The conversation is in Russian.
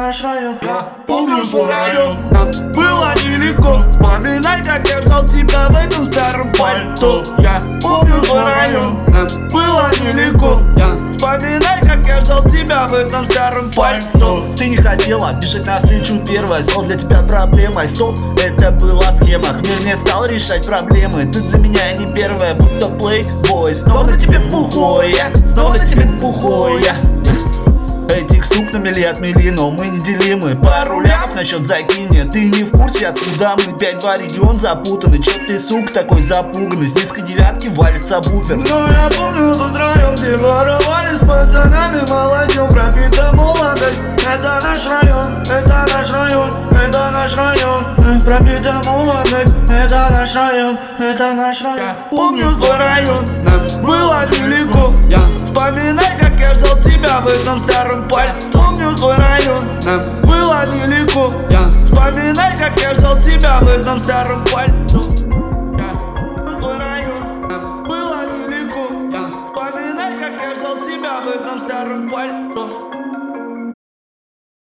наш район. Я помню свой район, нам было нелегко. Вспоминай, как я ждал тебя в этом старом пальто. Я помню свой район, нам было нелегко. Вспоминай, как я ждал тебя в этом старом пальто. Ты не хотела бежать навстречу первой, стал для тебя проблемой. Стоп, это была схема, мир не стал решать проблемы. Ты для меня не первая, будто плейбой. Снова на тебе пухой я, снова на тебе пухой я. Этих сук на мили отмели, но мы неделимы. Пару лямов на счет закинь. Ты не в курсе, откуда мы, 5-2 регион запутаны. Чё ты, сук, такой запуганный? С низкой девятки валится буфер. Но я помню тот район, где воровали с пацанами, молодью, пропита молодость. Это наш район, это наш район, это наш район. Пропита молодость, это наш район, это наш район. Я помню свой район, нам было нелегко. Вспоминай, как я ждал тебя в этом старом пальто. Помню свой район, нам было нелегко. Вспоминай, как я ждал тебя в этом старом пальто.